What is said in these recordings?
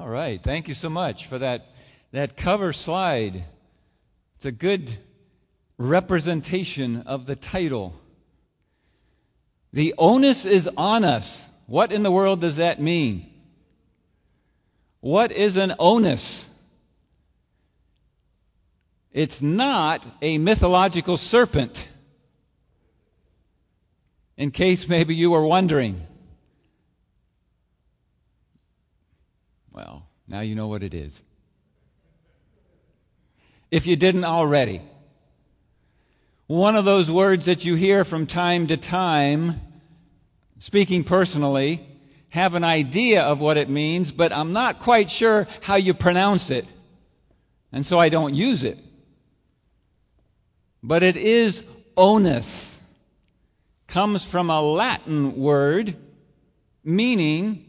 All right. Thank you so much for that cover slide. It's a good representation of the title. The onus is on us. What in the world does that mean? What is an onus? It's not a mythological serpent, in case maybe you were wondering. Well, now you know what it is. If you didn't already. One of those words that you hear from time to time, speaking personally, have an idea of what it means, but I'm not quite sure how you pronounce it, and so I don't use it. But it is onus. Comes from a Latin word meaning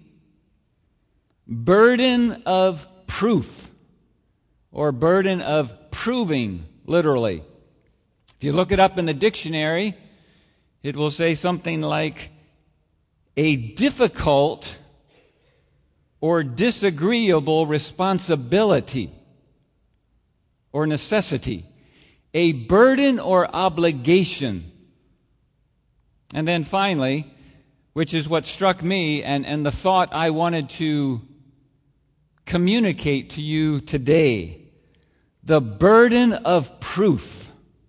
burden of proof, or burden of proving, literally. If you look it up in the dictionary, it will say something like a difficult or disagreeable responsibility or necessity, a burden or obligation. And then finally, which is what struck me and the thought I wanted to communicate to you today, the burden of proof.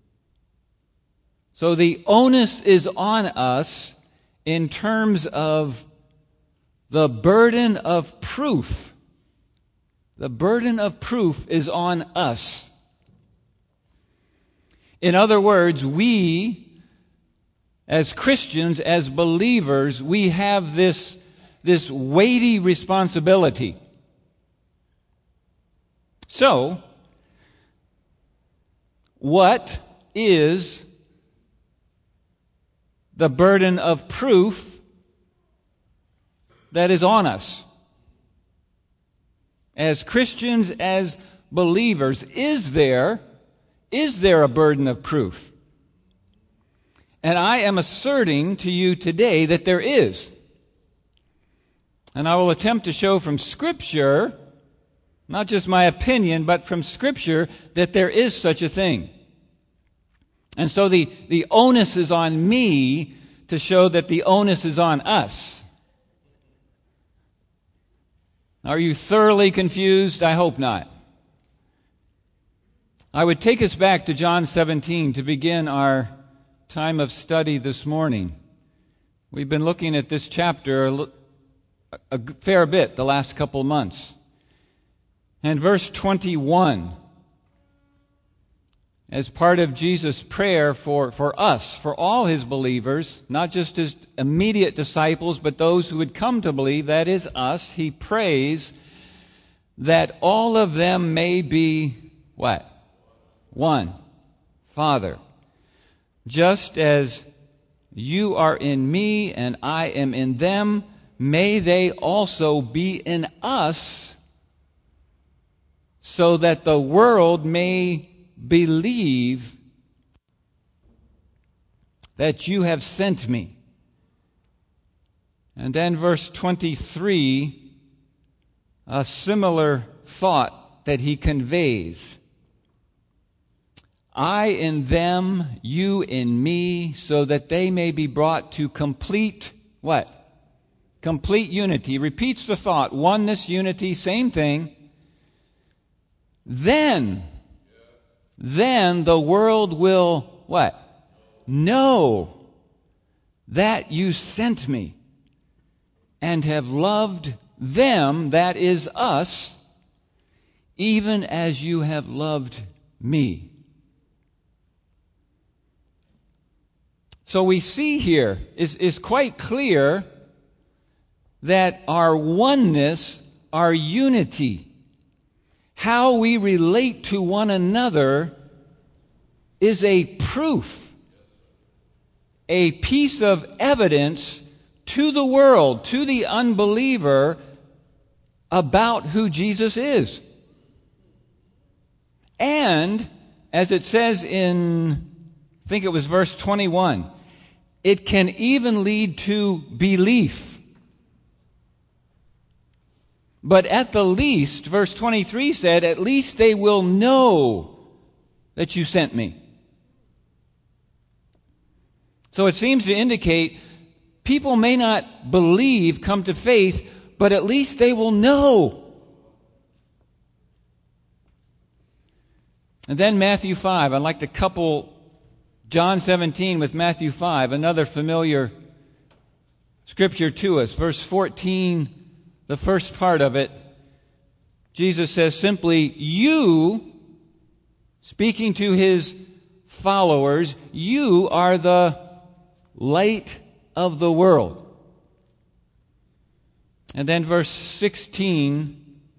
So the onus is on us in terms of the burden of proof. The burden of proof is on us. In other words, we, as Christians, as believers, we have this weighty responsibility. So, what is the burden of proof that is on us? As Christians, as believers, is there a burden of proof? And I am asserting to you today that there is. And I will attempt to show from Scripture, not just my opinion, but from Scripture, that there is such a thing. And so the onus is on me to show that the onus is on us. Are you thoroughly confused? I hope not. I would take us back to John 17 to begin our time of study this morning. We've been looking at this chapter a fair bit the last couple months. And verse 21, as part of Jesus' prayer for us, for all his believers, not just his immediate disciples, but those who would come to believe, that is us, he prays that all of them may be, what? One. Father, just as you are in me and I am in them, may they also be in us, so that the world may believe that you have sent me. And then verse 23, a similar thought that he conveys. I in them, you in me, so that they may be brought to complete, what? Complete unity. Repeats the thought. Oneness, unity, same thing. Then the world will, what? Know that you sent me and have loved them, that is us, even as you have loved me. So we see here is quite clear that our oneness, our unity, how we relate to one another is a proof, a piece of evidence to the world, to the unbeliever, about who Jesus is. And, as it says in, I think it was verse 21, it can even lead to belief. But at the least, verse 23 said, at least they will know that you sent me. So it seems to indicate people may not believe, come to faith, but at least they will know. And then Matthew 5. I'd like to couple John 17 with Matthew 5, another familiar scripture to us. Verse 14, the first part of it, Jesus says simply, you, speaking to his followers, you are the light of the world. And then verse 16,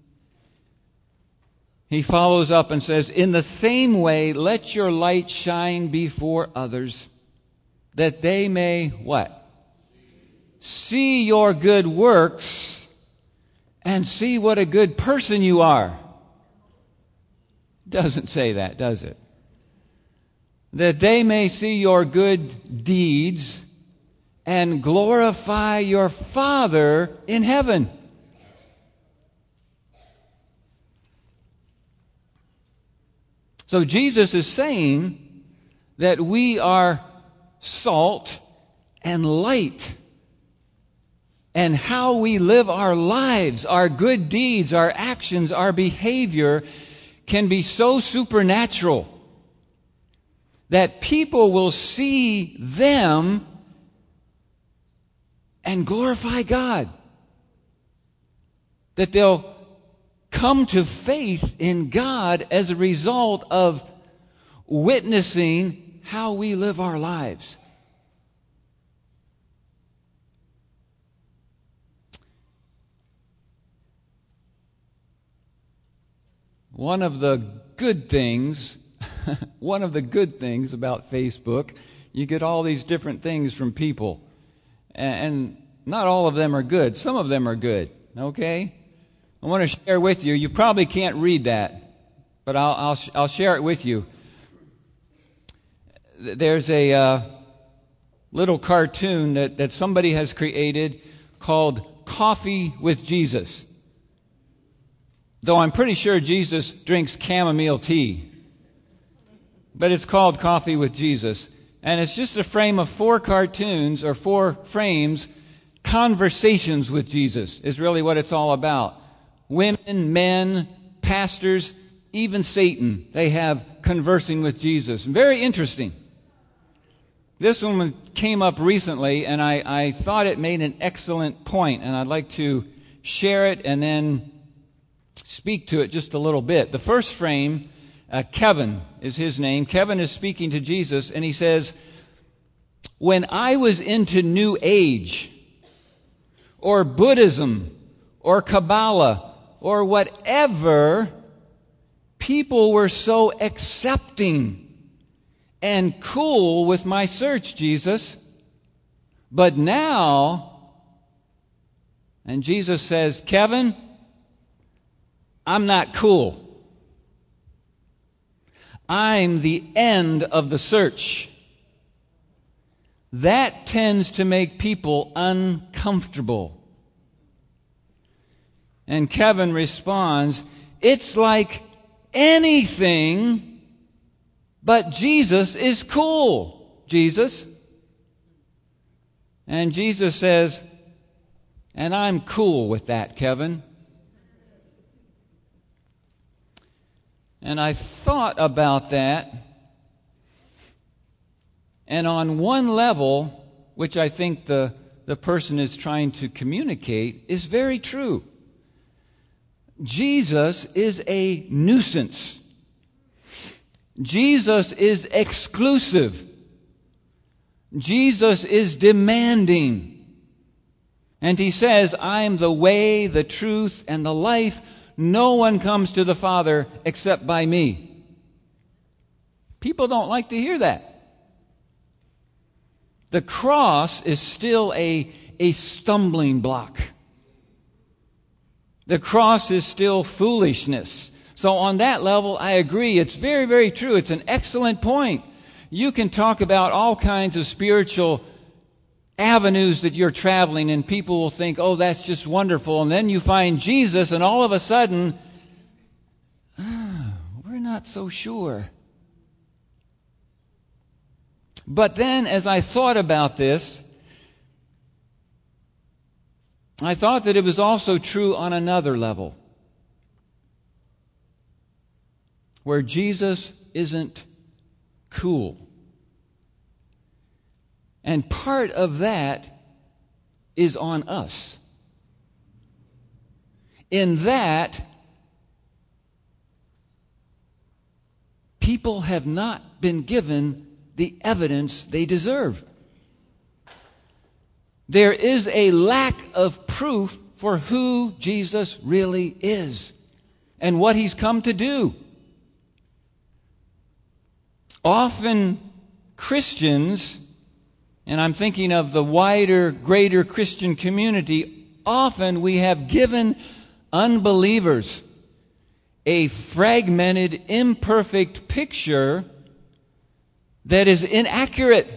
he follows up and says, in the same way, let your light shine before others, that they may, what? See your good works and see what a good person you are. Doesn't say that, does it? That they may see your good deeds and glorify your Father in heaven. So Jesus is saying that we are salt and light. And how we live our lives, our good deeds, our actions, our behavior can be so supernatural that people will see them and glorify God. That they'll come to faith in God as a result of witnessing how we live our lives. One of the good things about Facebook, you get all these different things from people. And not all of them are good. Some of them are good, okay? I want to share with you. You probably can't read that, but I'll share it with you. There's a little cartoon that somebody has created called Coffee with Jesus. Though I'm pretty sure Jesus drinks chamomile tea. But it's called Coffee with Jesus. And it's just a frame of 4 cartoons, or 4 frames, conversations with Jesus is really what it's all about. Women, men, pastors, even Satan, they have conversing with Jesus. Very interesting. This one came up recently, and I thought it made an excellent point, and I'd like to share it and then speak to it just a little bit. The first frame, Kevin is his name. Kevin is speaking to Jesus, and he says, when I was into New Age, or Buddhism, or Kabbalah, or whatever, people were so accepting and cool with my search, Jesus. But now, and Jesus says, Kevin, I'm not cool. I'm the end of the search. That tends to make people uncomfortable. And Kevin responds, it's like anything but Jesus is cool, Jesus. And Jesus says, and I'm cool with that, Kevin. And I thought about that, and on one level, which I think the person is trying to communicate, is very true. Jesus is a nuisance. Jesus is exclusive. Jesus is demanding. And he says, I am the way, the truth, and the life. No one comes to the Father except by me. People don't like to hear that. The cross is still a stumbling block. The cross is still foolishness. So on that level, I agree. It's very, very true. It's an excellent point. You can talk about all kinds of spiritual avenues that you're traveling, and people will think, oh, that's just wonderful. And then you find Jesus, and all of a sudden, we're not so sure. But then, as I thought about this, I thought that it was also true on another level, where Jesus isn't cool. And part of that is on us. In that, people have not been given the evidence they deserve. There is a lack of proof for who Jesus really is and what He's come to do. Often Christians, and I'm thinking of the wider, greater Christian community, often we have given unbelievers a fragmented, imperfect picture that is inaccurate.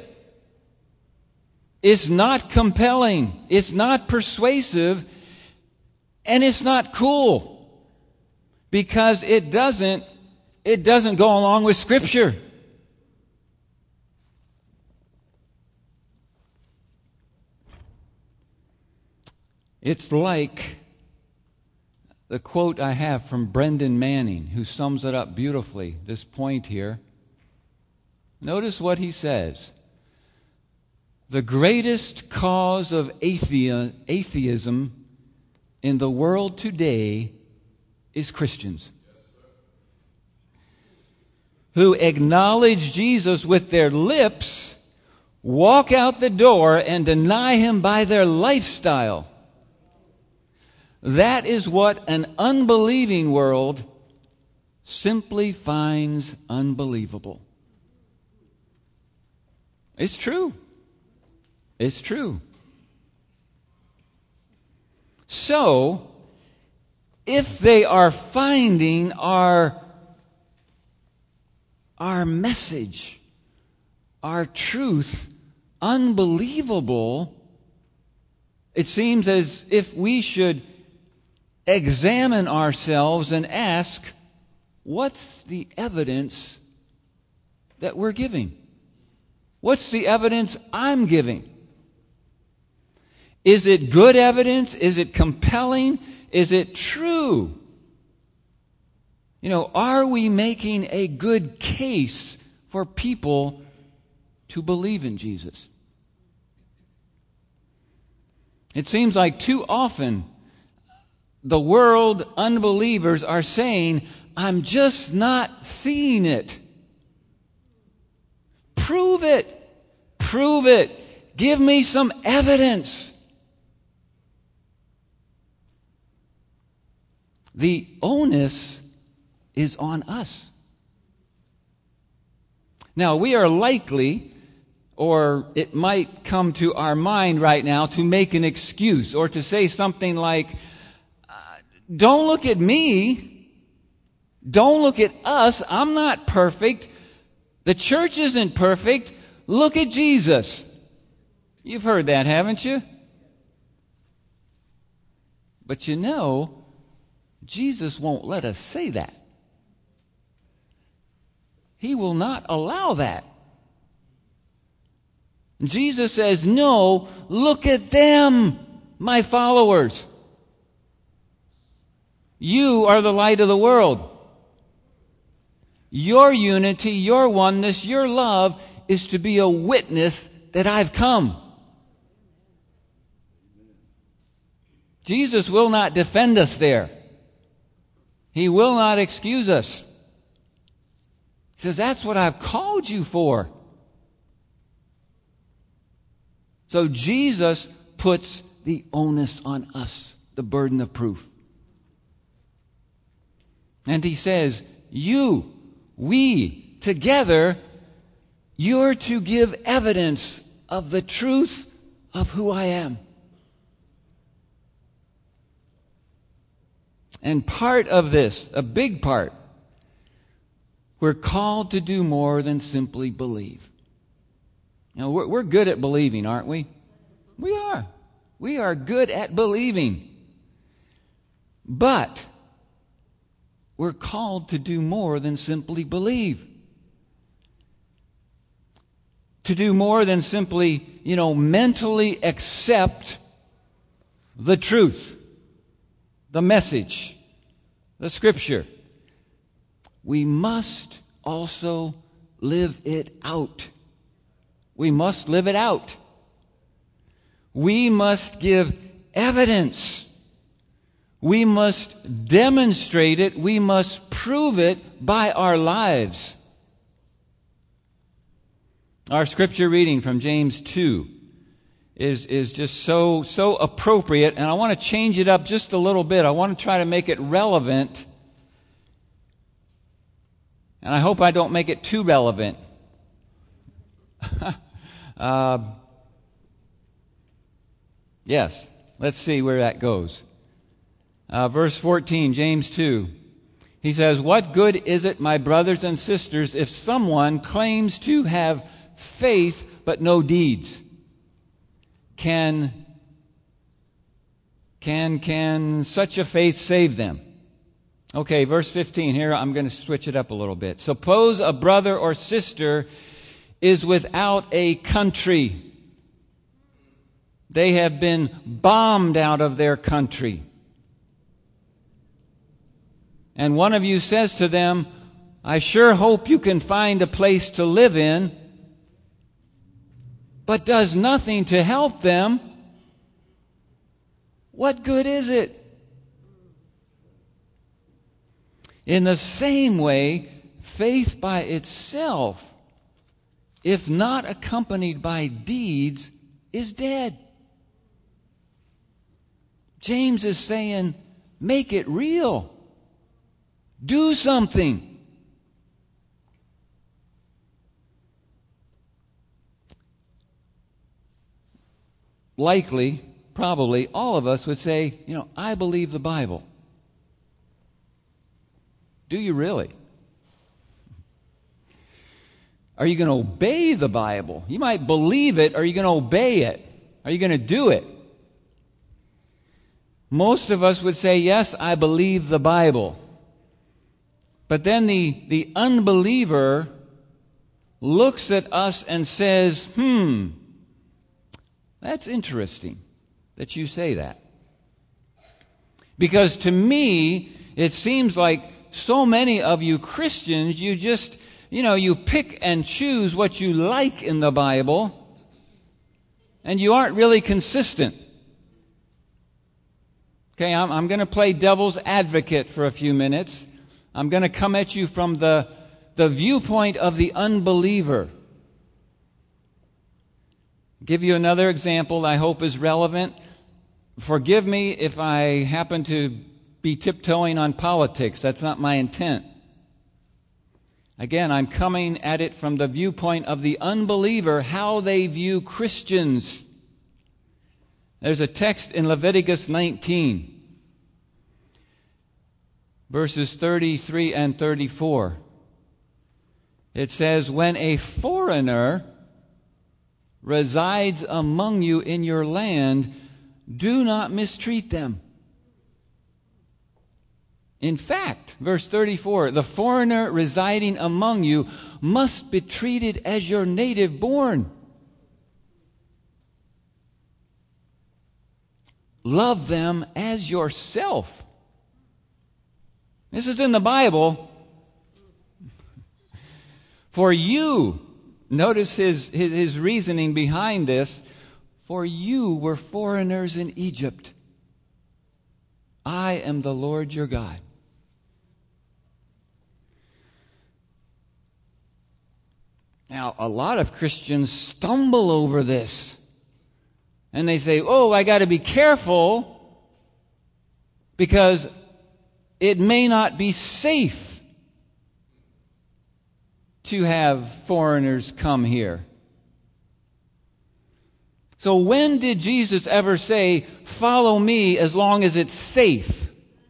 It's not compelling. It's not persuasive. And it's not cool. Because it doesn't go along with Scripture. It's like the quote I have from Brendan Manning, who sums it up beautifully, this point here. Notice what he says. The greatest cause of atheism in the world today is Christians who acknowledge Jesus with their lips, walk out the door, and deny Him by their lifestyle. That is what an unbelieving world simply finds unbelievable. It's true. It's true. So, if they are finding our message, our truth, unbelievable, it seems as if we should examine ourselves and ask, what's the evidence that we're giving? What's the evidence I'm giving? Is it good evidence? Is it compelling? Is it true? Are we making a good case for people to believe in Jesus? It seems like too often the world, unbelievers, are saying, I'm just not seeing it. Prove it. Prove it. Give me some evidence. The onus is on us. Now, we are likely, or it might come to our mind right now, to make an excuse or to say something like, don't look at me. Don't look at us. I'm not perfect. The church isn't perfect. Look at Jesus. You've heard that, haven't you? But Jesus won't let us say that. He will not allow that. Jesus says, no, look at them, my followers. You are the light of the world. Your unity, your oneness, your love is to be a witness that I've come. Jesus will not defend us there. He will not excuse us. He says, that's what I've called you for. So Jesus puts the onus on us, the burden of proof. And He says, we, together, you're to give evidence of the truth of who I am. And part of this, a big part, we're called to do more than simply believe. We're good at believing, aren't we? We are. We are good at believing. But we're called to do more than simply believe. To do more than simply, mentally accept the truth, the message, the Scripture. We must also live it out. We must live it out. We must give evidence. We must demonstrate it. We must prove it by our lives. Our scripture reading from James 2 is just so appropriate, and I want to change it up just a little bit. I want to try to make it relevant, and I hope I don't make it too relevant. Yes, let's see where that goes. Verse 14, James 2. He says, "What good is it, my brothers and sisters, if someone claims to have faith but no deeds? Can such a faith save them?" Okay, verse 15. Here I'm going to switch it up a little bit. "Suppose a brother or sister is without a country. They have been bombed out of their country. And one of you says to them, 'I sure hope you can find a place to live in,' but does nothing to help them. What good is it? In the same way, faith by itself, if not accompanied by deeds, is dead." James is saying, make it real. Do something. Likely, probably, all of us would say, I believe the Bible. Do you really? Are you going to obey the Bible? You might believe it. Are you going to obey it? Are you going to do it? Most of us would say, yes, I believe the Bible. But then the unbeliever looks at us and says, that's interesting that you say that. Because to me, it seems like so many of you Christians, you just, you pick and choose what you like in the Bible, and you aren't really consistent. Okay, I'm going to play devil's advocate for a few minutes. I'm going to come at you from the viewpoint of the unbeliever. Give you another example I hope is relevant. Forgive me if I happen to be tiptoeing on politics. That's not my intent. Again, I'm coming at it from the viewpoint of the unbeliever, how they view Christians. There's a text in Leviticus 19, verses 33 and 34. It says, "When a foreigner resides among you in your land, do not mistreat them. In fact," verse 34, "the foreigner residing among you must be treated as your native born. Love them as yourself." This is in the Bible. "For you," notice his reasoning behind this, "for you were foreigners in Egypt. I am the Lord your God." Now, a lot of Christians stumble over this. And they say, I got to be careful because it may not be safe to have foreigners come here. So when did Jesus ever say, "Follow me as long as it's safe"?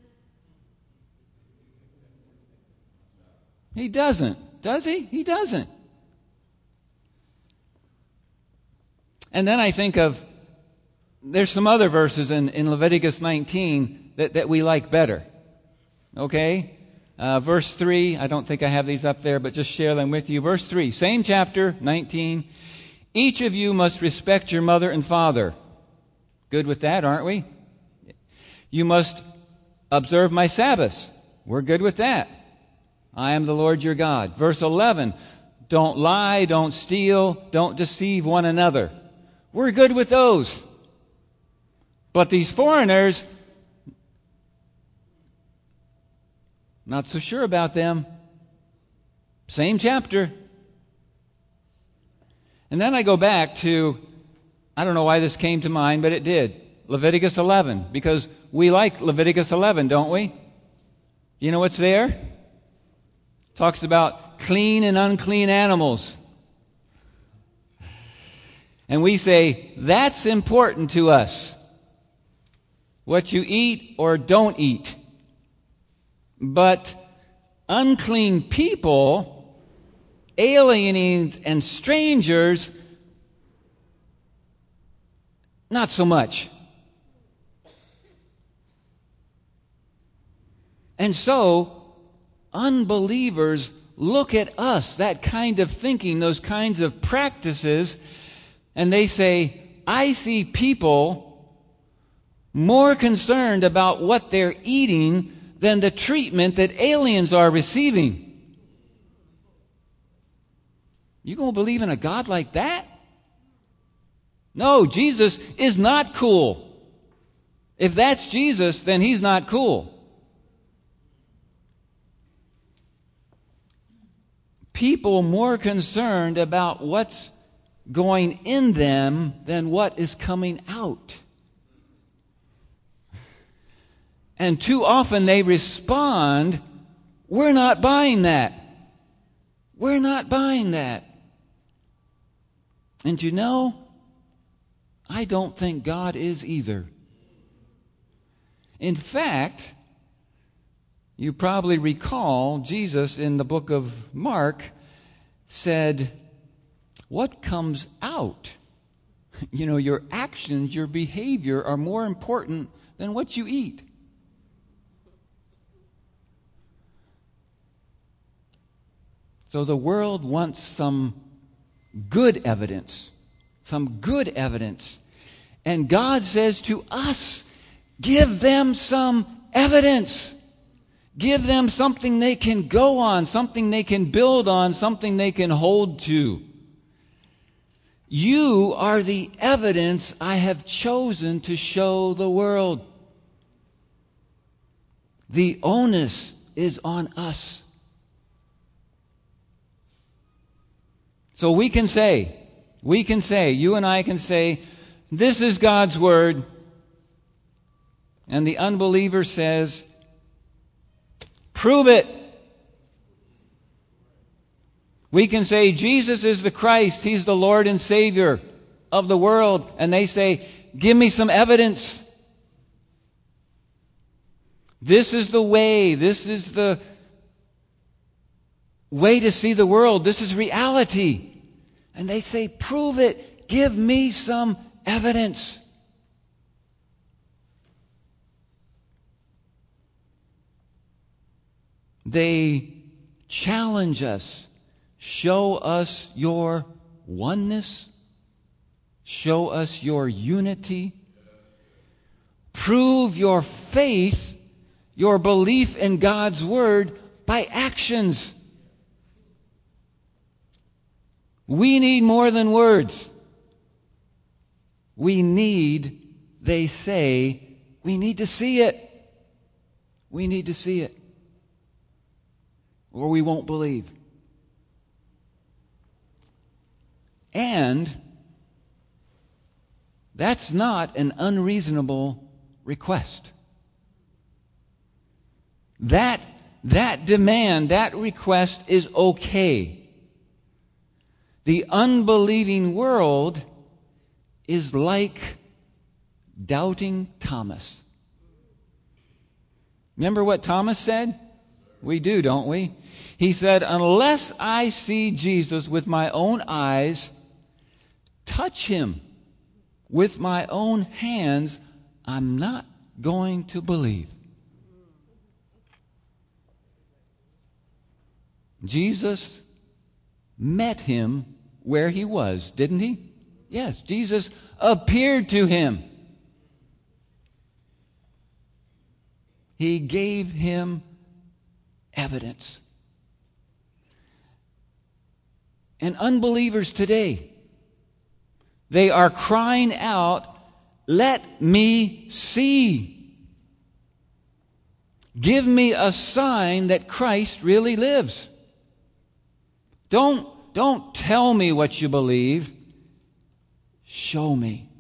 He doesn't, does he? He doesn't. And then I think of there's some other verses in Leviticus 19 that we like better. Okay? Verse 3, I don't think I have these up there, but just share them with you. Verse 3, same chapter, 19. Each of you must respect your mother and father. Good with that, aren't we? You must observe my Sabbaths. We're good with that. I am the Lord your God. Verse 11, don't lie, don't steal, don't deceive one another. We're good with those. But these foreigners, not so sure about them. Same chapter. And then I go back to, I don't know why this came to mind, but it did. Leviticus 11, because we like Leviticus 11, don't we? You know what's there? Talks about clean and unclean animals. And we say, that's important to us. What you eat or don't eat. But unclean people, aliens and strangers, not so much. And so, unbelievers look at us, that kind of thinking, those kinds of practices, and they say, I see people more concerned about what they're eating than the treatment that aliens are receiving. You going to believe in a God like that? No, Jesus is not cool. If that's Jesus, then he's not cool. People more concerned about what's going in them than what is coming out. And too often they respond, we're not buying that. We're not buying that. And you know, I don't think God is either. In fact, you probably recall Jesus in the book of Mark said, what comes out? You know, your actions, your behavior are more important than what you eat. So the world wants some good evidence. Some good evidence. And God says to us, give them some evidence. Give them something they can go on, something they can build on, something they can hold to. You are the evidence I have chosen to show the world. The onus is on us. So we can say, you and I can say, this is God's Word. And the unbeliever says, prove it. We can say, Jesus is the Christ. He's the Lord and Savior of the world. And they say, give me some evidence. This is the way. This is the way to see the world. This is reality. And they say, prove it. Give me some evidence. They challenge us. Show us your oneness. Show us your unity. Prove your faith, your belief in God's Word by actions. We need more than words. We need, they say, we need to see it. We need to see it. Or we won't believe. And that's not an unreasonable request. That demand, that request is okay. The unbelieving world is like doubting Thomas. Remember what Thomas said? We do, don't we? He said, unless I see Jesus with my own eyes, touch him, with my own hands, I'm not going to believe. Jesus met him where he was, didn't he? Yes, Jesus appeared to him. He gave him evidence. And unbelievers today, they are crying out, "Let me see. Give me a sign that Christ really lives. Don't tell me what you believe. Show me."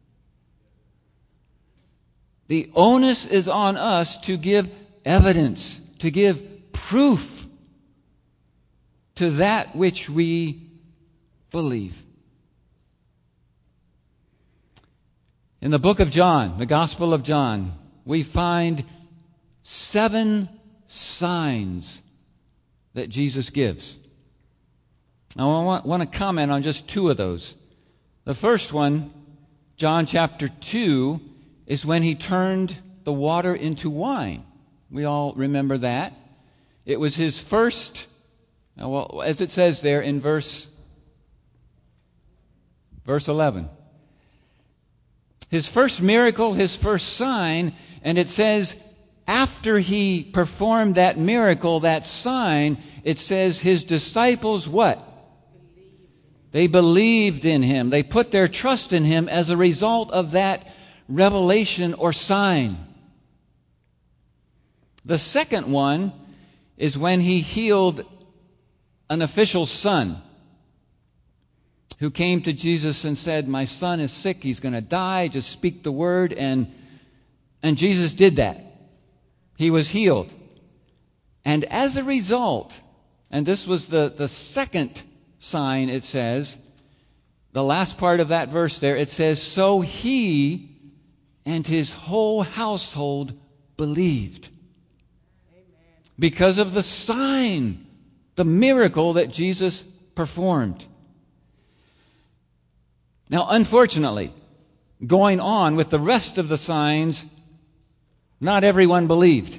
The onus is on us to give evidence, to give proof to that which we believe. In the book of John, the Gospel of John, we find 7 signs that Jesus gives. Now, I want to comment on just 2 of those. The first one, John chapter 2, is when he turned the water into wine. We all remember that. It was his first, well, as it says there in verse 11. His first miracle, his first sign, and it says after he performed that miracle, that sign, it says his disciples what? They believed in him. They put their trust in him as a result of that revelation or sign. The second one is when he healed an official's son who came to Jesus and said, "My son is sick, he's going to die, just speak the word." And Jesus did that. He was healed. And as a result, and this was the second sign, it says, the last part of that verse there, it says, "So he and his whole household believed." Because of the sign, the miracle that Jesus performed. Now, unfortunately, going on with the rest of the signs, not everyone believed.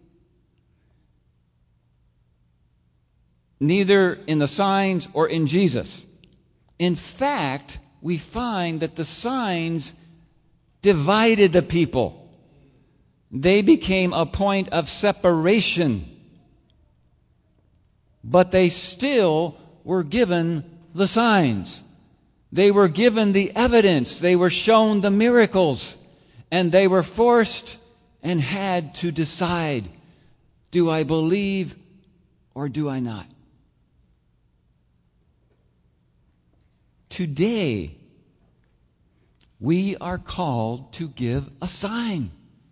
Neither in the signs or in Jesus. In fact, we find that the signs divided the people. They became a point of separation. But they still were given the signs. They were given the evidence. They were shown the miracles. And they were forced and had to decide, do I believe or do I not? Today, we are called to give a sign.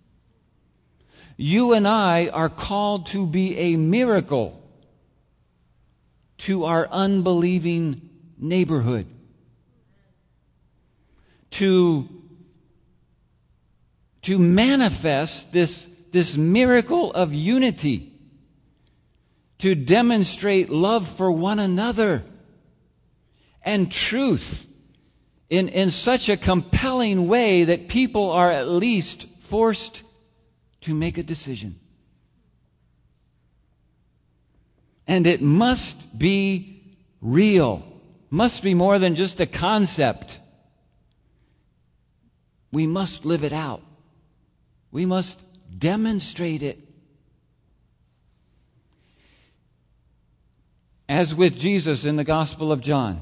You and I are called to be a miracle to our unbelieving neighborhood. To manifest this miracle of unity. To demonstrate love for one another. And truth in such a compelling way that people are at least forced to make a decision. And it must be real. Must be more than just a concept. We must live it out. We must demonstrate it. As with Jesus in the Gospel of John,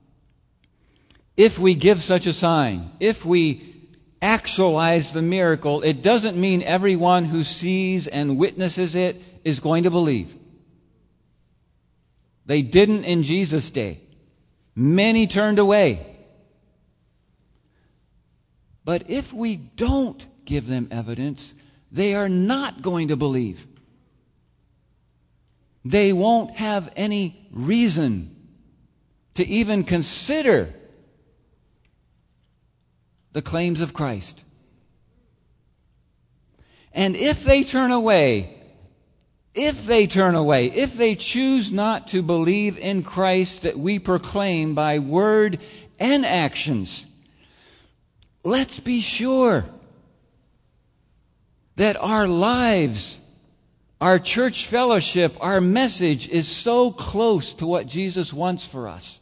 if we give such a sign, if we actualize the miracle, it doesn't mean everyone who sees and witnesses it is going to believe. They didn't in Jesus' day. Many turned away. But if we don't give them evidence, they are not going to believe. They won't have any reason to even consider the claims of Christ. And if they turn away, if they choose not to believe in Christ that we proclaim by word and actions, let's be sure that our lives, our church fellowship, our message is so close to what Jesus wants for us.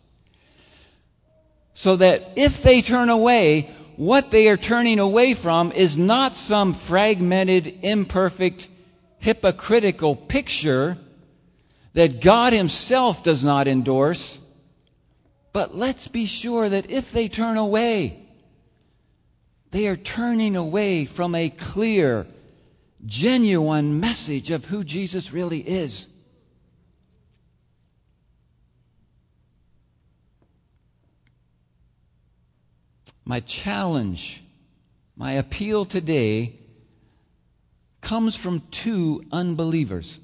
So that if they turn away, what they are turning away from is not some fragmented, imperfect, hypocritical picture that God Himself does not endorse. But let's be sure that if they turn away, they are turning away from a clear, genuine message of who Jesus really is. My challenge, my appeal today comes from two unbelievers.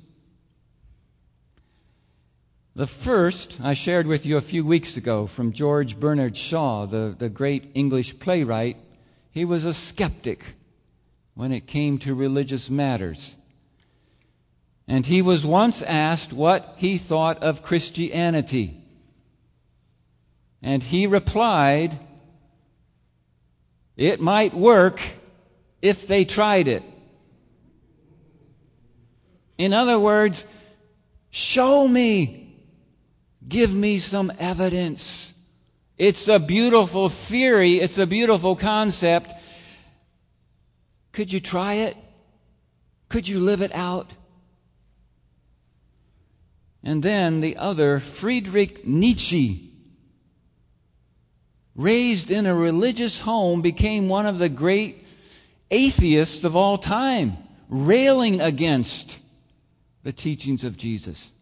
The first I shared with you a few weeks ago from George Bernard Shaw, the great English playwright. He was a skeptic when it came to religious matters. And he was once asked what he thought of Christianity. And he replied, "It might work if they tried it." In other words, show me. Give me some evidence. It's a beautiful theory. It's a beautiful concept. Could you try it? Could you live it out? And then the other, Friedrich Nietzsche, raised in a religious home, became one of the great atheists of all time, railing against the teachings of Jesus.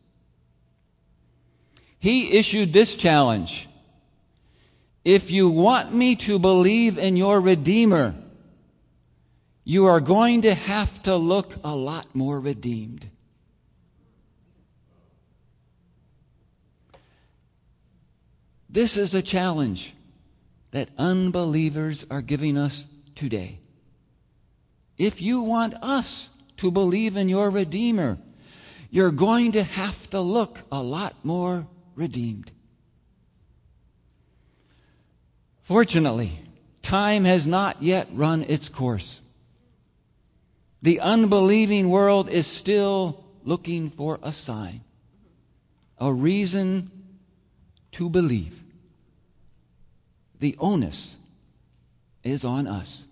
He issued this challenge: if you want me to believe in your Redeemer, you are going to have to look a lot more redeemed. This is a challenge that unbelievers are giving us today. If you want us to believe in your Redeemer, you're going to have to look a lot more redeemed. Fortunately, time has not yet run its course. The unbelieving world is still looking for a sign, a reason to believe. The onus is on us.